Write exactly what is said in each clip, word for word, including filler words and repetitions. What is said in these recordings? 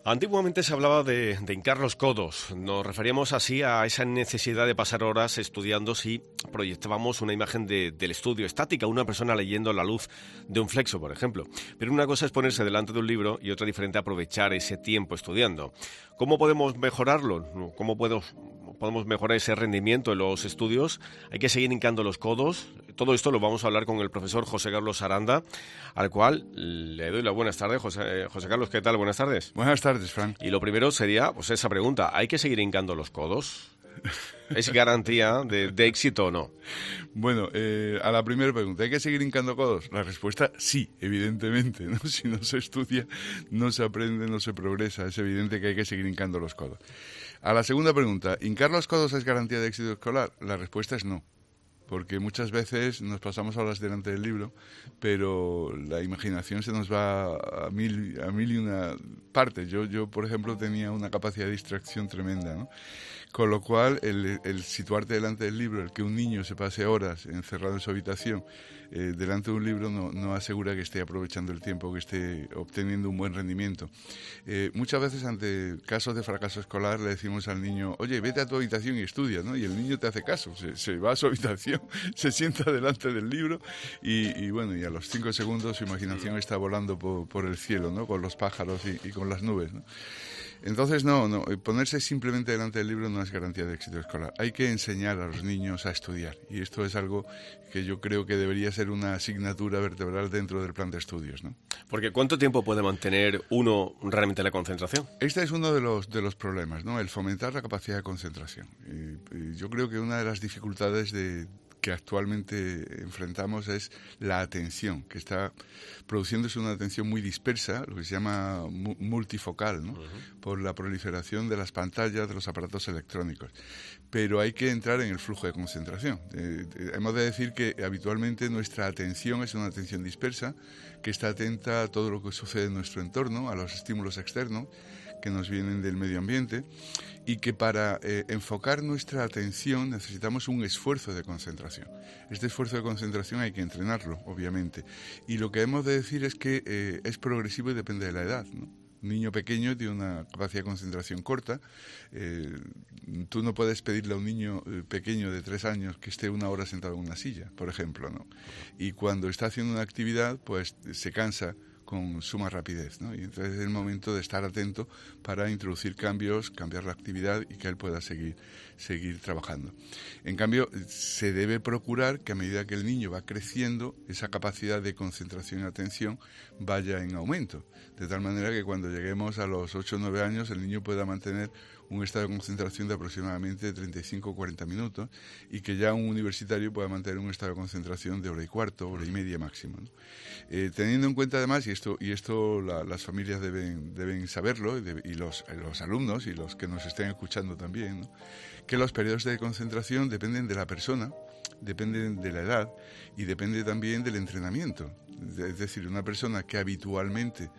Antiguamente se hablaba de, de hincar los codos. Nos referíamos así a esa necesidad de pasar horas estudiando si proyectábamos una imagen de, del estudio estática, una persona leyendo a la luz de un flexo, por ejemplo. Pero una cosa es ponerse delante de un libro y otra diferente aprovechar ese tiempo estudiando. ¿Cómo podemos mejorarlo? ¿Cómo puedo, podemos mejorar ese rendimiento en los estudios? Hay que seguir hincando los codos. Todo esto lo vamos a hablar con el profesor José Carlos Aranda, al cual le doy las buenas tardes. José, José Carlos, ¿qué tal? Buenas tardes. Buenas tardes, Frank. Y lo primero sería pues esa pregunta, ¿hay que seguir hincando los codos? ¿Es garantía de, de éxito o no? Bueno, eh, a la primera pregunta, ¿hay que seguir hincando codos? La respuesta, sí, evidentemente, ¿no? Si no se estudia, no se aprende, no se progresa. Es evidente que hay que seguir hincando los codos. A la segunda pregunta, ¿hincar los codos es garantía de éxito escolar? La respuesta es no. Porque muchas veces nos pasamos horas delante del libro, pero la imaginación se nos va a mil, a mil y una partes. Yo, yo, por ejemplo, tenía una capacidad de distracción tremenda, ¿no? Con lo cual, el, el situarte delante del libro, el que un niño se pase horas encerrado en su habitación eh, delante de un libro, no, no asegura que esté aprovechando el tiempo, que esté obteniendo un buen rendimiento. Eh, muchas veces, ante casos de fracaso escolar, le decimos al niño, oye, vete a tu habitación y estudia, ¿no? Y el niño te hace caso, se, se va a su habitación, se sienta delante del libro y, y bueno, y a los cinco segundos su imaginación está volando por, por el cielo, ¿no? Con los pájaros y, y con las nubes, ¿no? Entonces, no, no, ponerse simplemente delante del libro no es garantía de éxito escolar. Hay que enseñar a los niños a estudiar y esto es algo que yo creo que debería ser una asignatura vertebral dentro del plan de estudios, ¿no? Porque ¿cuánto tiempo puede mantener uno realmente la concentración? Este es uno de los, de los problemas, ¿no? El fomentar la capacidad de concentración. Y, y yo creo que una de las dificultades de que actualmente enfrentamos es la atención, que está produciéndose una atención muy dispersa, lo que se llama multifocal, ¿no? Uh-huh. Por la proliferación de las pantallas, de los aparatos electrónicos. Pero hay que entrar en el flujo de concentración. Eh, eh, hemos de decir que habitualmente nuestra atención es una atención dispersa, que está atenta a todo lo que sucede en nuestro entorno, a los estímulos externos que nos vienen del medio ambiente, y que para eh, enfocar nuestra atención necesitamos un esfuerzo de concentración. Este esfuerzo de concentración hay que entrenarlo, obviamente. Y lo que hemos de decir es que eh, es progresivo y depende de la edad, ¿no? Un niño pequeño tiene una capacidad de concentración corta. Eh, tú no puedes pedirle a un niño eh, pequeño de tres años que esté una hora sentado en una silla, por ejemplo, ¿no? Y cuando está haciendo una actividad, pues se cansa con suma rapidez, ¿no? Y entonces es el momento de estar atento para introducir cambios, cambiar la actividad y que él pueda seguir, seguir trabajando. En cambio, se debe procurar que a medida que el niño va creciendo, esa capacidad de concentración y atención vaya en aumento, de tal manera que cuando lleguemos a los ocho o nueve años el niño pueda mantener un estado de concentración de aproximadamente treinta y cinco a cuarenta minutos y que ya un universitario pueda mantener un estado de concentración de hora y cuarto, hora y media máximo, ¿no? Eh, teniendo en cuenta además, y esto, y esto la, las familias deben, deben saberlo, y, de, y los, los alumnos y los que nos estén escuchando también, ¿no? Que los periodos de concentración dependen de la persona, dependen de la edad y depende también del entrenamiento. Es decir, una persona que habitualmente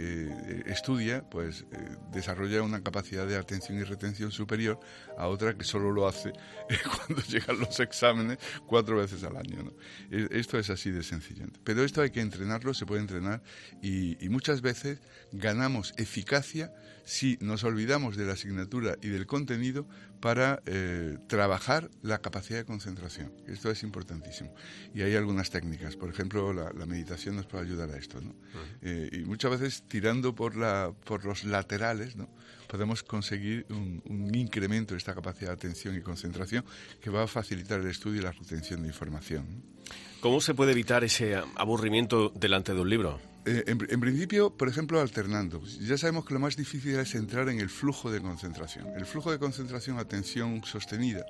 eh, estudia, pues eh, desarrolla una capacidad de atención y retención superior a otra que solo lo hace eh, cuando llegan los exámenes cuatro veces al año, ¿no? Esto es así de sencillo. Pero esto hay que entrenarlo, se puede entrenar y, y muchas veces ganamos eficacia si nos olvidamos de la asignatura y del contenido para eh, trabajar la capacidad de concentración. Esto es importantísimo. Y hay algunas técnicas, por ejemplo, la, la meditación nos puede ayudar a esto, ¿no? Uh-huh. Eh, y muchas veces tirando por, la, por los laterales, ¿no? Podemos conseguir un, un incremento de esta capacidad de atención y concentración que va a facilitar el estudio y la retención de información, ¿no? ¿Cómo se puede evitar ese aburrimiento delante de un libro? Eh, en, en principio, por ejemplo, alternando. Ya sabemos que lo más difícil es entrar en el flujo de concentración. El flujo de concentración, atención sostenida,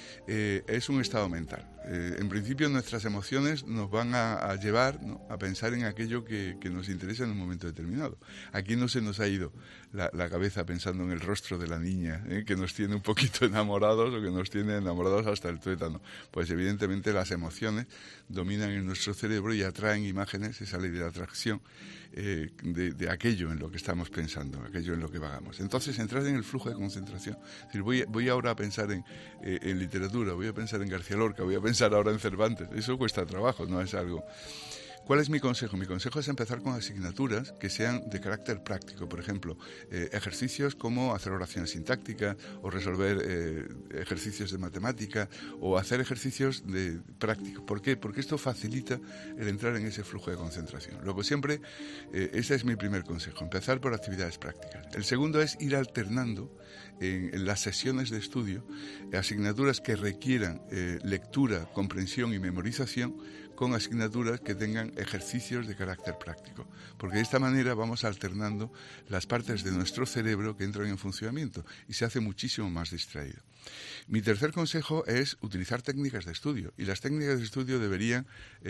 eh, es un estado mental. Eh, en principio, nuestras emociones nos van a, a llevar, ¿no?, a pensar en aquello que, que nos interesa en un momento determinado. Aquí no se nos ha ido la, la cabeza pensando en el rostro de la niña, ¿eh?, que nos tiene un poquito enamorados o que nos tiene enamorados hasta el tuétano. Pues evidentemente las emociones dominan en nuestro cerebro y atraen imágenes, esa ley de la atracción, eh, de, de aquello en lo que estamos pensando, aquello en lo que vagamos. Entonces, entrar en el flujo de concentración. Es decir, voy, voy ahora a pensar en, eh, en literatura, voy a pensar en García Lorca, voy a pensar ahora en Cervantes. Eso cuesta trabajo, no es algo... ¿Cuál es mi consejo? Mi consejo es empezar con asignaturas que sean de carácter práctico. Por ejemplo, eh, ejercicios como hacer oraciones sintácticas o resolver eh, ejercicios de matemática o hacer ejercicios de prácticos. ¿Por qué? Porque esto facilita el entrar en ese flujo de concentración. Luego siempre, eh, ese es mi primer consejo, empezar por actividades prácticas. El segundo es ir alternando en, en las sesiones de estudio asignaturas que requieran eh, lectura, comprensión y memorización con asignaturas que tengan ejercicios de carácter práctico, porque de esta manera vamos alternando las partes de nuestro cerebro que entran en funcionamiento y se hace muchísimo más distraído. Mi tercer consejo es utilizar técnicas de estudio, y las técnicas de estudio deberían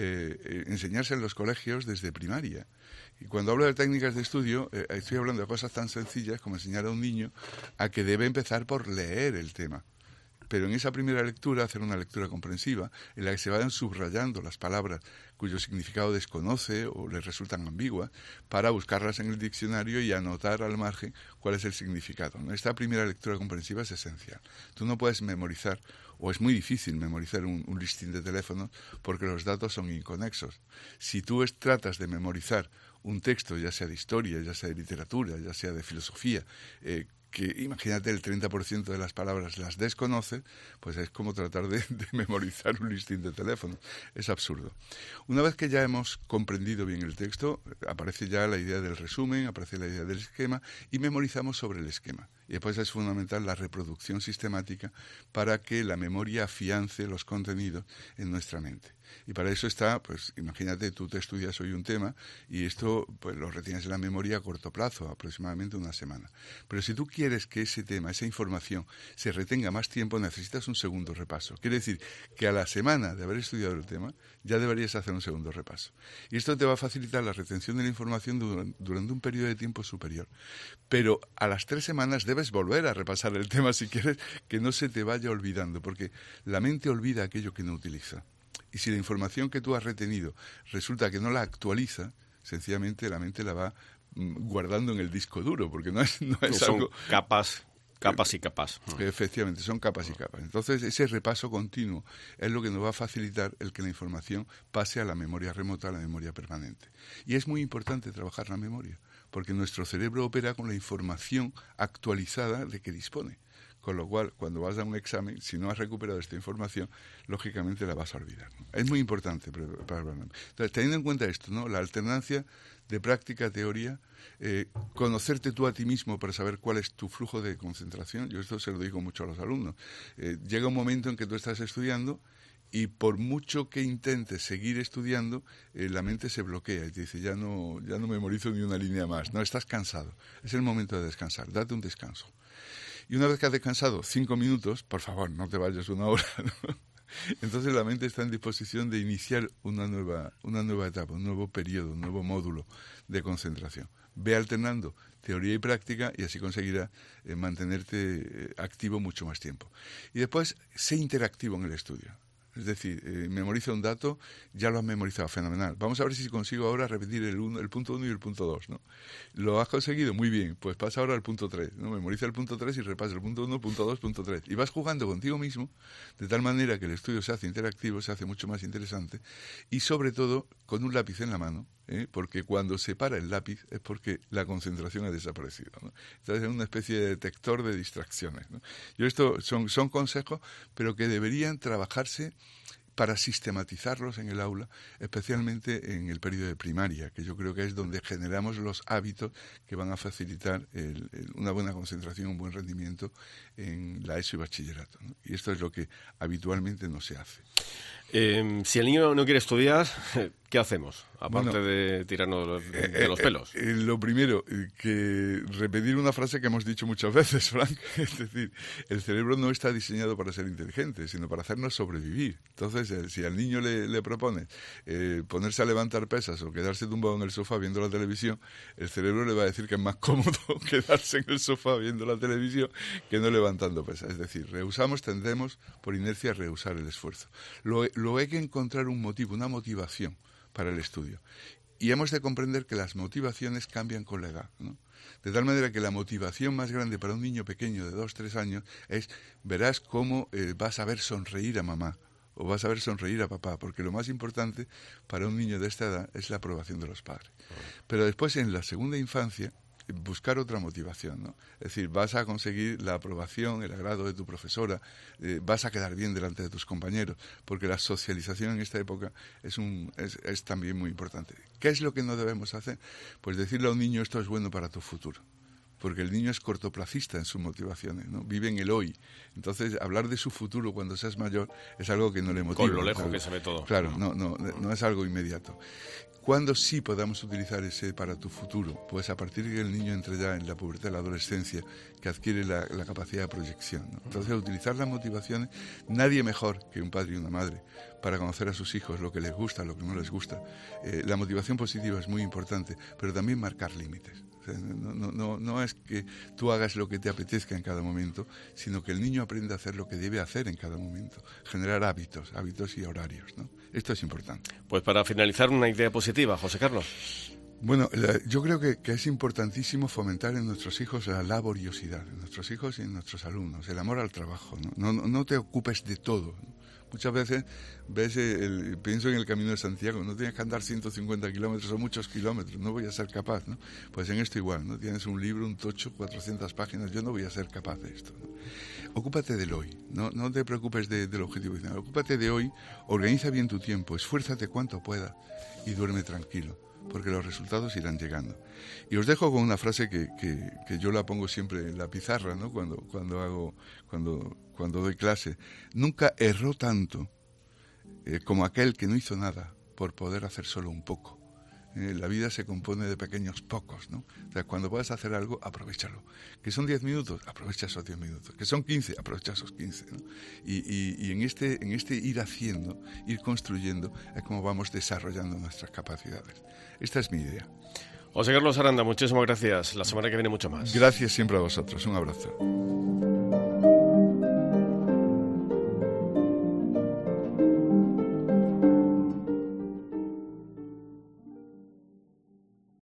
eh, enseñarse en los colegios desde primaria. Y cuando hablo de técnicas de estudio, eh, estoy hablando de cosas tan sencillas como enseñar a un niño a que debe empezar por leer el tema. Pero en esa primera lectura, hacer una lectura comprensiva, en la que se vayan subrayando las palabras cuyo significado desconoce o le resultan ambiguas, para buscarlas en el diccionario y anotar al margen cuál es el significado, ¿no? Esta primera lectura comprensiva es esencial. Tú no puedes memorizar, o es muy difícil memorizar un, un listín de teléfonos, porque los datos son inconexos. Si tú es, tratas de memorizar un texto, ya sea de historia, ya sea de literatura, ya sea de filosofía, eh, que imagínate el treinta por ciento de las palabras las desconoces, pues es como tratar de, de memorizar un listín de teléfono. Es absurdo. Una vez que ya hemos comprendido bien el texto, aparece ya la idea del resumen, aparece la idea del esquema y memorizamos sobre el esquema. Y después es fundamental la reproducción sistemática para que la memoria afiance los contenidos en nuestra mente. Y para eso está, pues imagínate, tú te estudias hoy un tema y esto pues lo retienes en la memoria a corto plazo, aproximadamente una semana. Pero si tú quieres que ese tema, esa información, se retenga más tiempo, necesitas un segundo repaso. Quiere decir que a la semana de haber estudiado el tema, ya deberías hacer un segundo repaso. Y esto te va a facilitar la retención de la información durante, durante un periodo de tiempo superior. Pero a las tres semanas debes volver a repasar el tema si quieres que no se te vaya olvidando, porque la mente olvida aquello que no utiliza. Y si la información que tú has retenido resulta que no la actualiza, sencillamente la mente la va guardando en el disco duro, porque no es, no es son algo... capas, capas y capas. Efectivamente, son capas y capas. Entonces, ese repaso continuo es lo que nos va a facilitar el que la información pase a la memoria remota, a la memoria permanente. Y es muy importante trabajar la memoria, porque nuestro cerebro opera con la información actualizada de que dispone. Con lo cual, cuando vas a un examen, si no has recuperado esta información, lógicamente la vas a olvidar, ¿no? Es muy importante prepararla. Entonces, teniendo en cuenta esto, ¿no? La alternancia de práctica, teoría, eh, conocerte tú a ti mismo para saber cuál es tu flujo de concentración. Yo esto se lo digo mucho a los alumnos. Eh, llega un momento en que tú estás estudiando y por mucho que intentes seguir estudiando, eh, la mente se bloquea y te dice, ya no, ya no memorizo ni una línea más. No, estás cansado. Es el momento de descansar. Date un descanso. Y una vez que has descansado cinco minutos, por favor, no te vayas una hora, ¿no? Entonces la mente está en disposición de iniciar una nueva, una nueva etapa, un nuevo periodo, un nuevo módulo de concentración. Ve alternando teoría y práctica y así conseguirás eh, mantenerte eh, activo mucho más tiempo. Y después, sé interactivo en el estudio. Es decir, eh, memoriza un dato, ya lo has memorizado, fenomenal. Vamos a ver si consigo ahora repetir el, uno, el punto uno y el punto dos, ¿no? Lo has conseguido, muy bien, pues pasa ahora al punto tres, ¿no? Memoriza el punto tres y repasa el punto uno, punto dos, punto tres. Y vas jugando contigo mismo, de tal manera que el estudio se hace interactivo, se hace mucho más interesante, y sobre todo con un lápiz en la mano, ¿eh? Porque cuando se para el lápiz es porque la concentración ha desaparecido, ¿no? Entonces es una especie de detector de distracciones, ¿no? Yo esto son, son consejos, pero que deberían trabajarse para sistematizarlos en el aula, especialmente en el periodo de primaria, que yo creo que es donde generamos los hábitos que van a facilitar el, el, una buena concentración, un buen rendimiento en la ESO y bachillerato, ¿no? Y esto es lo que habitualmente no se hace. Eh, si el niño no quiere estudiar, ¿qué hacemos? Aparte bueno, de tirarnos de, de eh, los pelos. Eh, eh, lo primero, que repetir una frase que hemos dicho muchas veces, Frank. Es decir, el cerebro no está diseñado para ser inteligente, sino para hacernos sobrevivir. Entonces, eh, si al niño le, le propone eh, ponerse a levantar pesas o quedarse tumbado en el sofá viendo la televisión, el cerebro le va a decir que es más cómodo quedarse en el sofá viendo la televisión que no levantando pesas. Es decir, rehusamos, tendemos por inercia a rehusar el esfuerzo. Lo, lo hay que encontrar un motivo, una motivación para el estudio. Y hemos de comprender que las motivaciones cambian con la edad, ¿no? De tal manera que la motivación más grande para un niño pequeño de dos, tres años es, verás cómo eh, vas a ver sonreír a mamá, o vas a ver sonreír a papá, porque lo más importante para un niño de esta edad es la aprobación de los padres. Pero después, en la segunda infancia, buscar otra motivación, ¿no? Es decir, vas a conseguir la aprobación, el agrado de tu profesora, eh, vas a quedar bien delante de tus compañeros, porque la socialización en esta época es, un, es, es también muy importante. ¿Qué es lo que no debemos hacer? Pues decirle a un niño, esto es bueno para tu futuro. Porque el niño es cortoplacista en sus motivaciones, ¿no? Vive en el hoy. Entonces, hablar de su futuro cuando seas mayor es algo que no le motiva. Con lo lejos ¿sabes? que se ve todo. Claro, no, no, no es algo inmediato. ¿Cuándo sí podamos utilizar ese para tu futuro? Pues a partir de que el niño entre ya en la pubertad, la adolescencia, que adquiere la, la capacidad de proyección, ¿no? Entonces, utilizar las motivaciones, nadie mejor que un padre y una madre para conocer a sus hijos lo que les gusta, lo que no les gusta. Eh, la motivación positiva es muy importante, pero también marcar límites. O sea, no, no, no, no es que tú hagas lo que te apetezca en cada momento, sino que el niño aprenda a hacer lo que debe hacer en cada momento, generar hábitos, hábitos y horarios, ¿no? Esto es importante. Pues para finalizar, una idea positiva, José Carlos. Bueno, la, yo creo que, que es importantísimo fomentar en nuestros hijos la laboriosidad, en nuestros hijos y en nuestros alumnos, el amor al trabajo, ¿no? No, no te ocupes de todo, ¿no? Muchas veces ves el, pienso en el Camino de Santiago, no tienes que andar ciento cincuenta kilómetros o muchos kilómetros, no voy a ser capaz, ¿no? Pues en esto igual, ¿no? Tienes un libro, un tocho, cuatrocientas páginas, yo no voy a ser capaz de esto, ¿no? Ocúpate del hoy, no, no te preocupes de, del objetivo final, ocúpate de hoy, organiza bien tu tiempo, esfuérzate cuanto puedas y duerme tranquilo, porque los resultados irán llegando. Y os dejo con una frase que, que, que yo la pongo siempre en la pizarra, ¿no? Cuando, cuando hago, cuando, cuando doy clase. Nunca erró tanto eh, como aquel que no hizo nada por poder hacer solo un poco. Eh, la vida se compone de pequeños pocos, ¿no? O sea, cuando puedas hacer algo, aprovéchalo. Que son diez minutos, aprovecha esos diez minutos. Que son quince, aprovecha esos quince, ¿no? Y, y, y en este, en este ir haciendo, ir construyendo, es como vamos desarrollando nuestras capacidades. Esta es mi idea. José Carlos Aranda, muchísimas gracias. La semana que viene mucho más. Gracias siempre a vosotros. Un abrazo.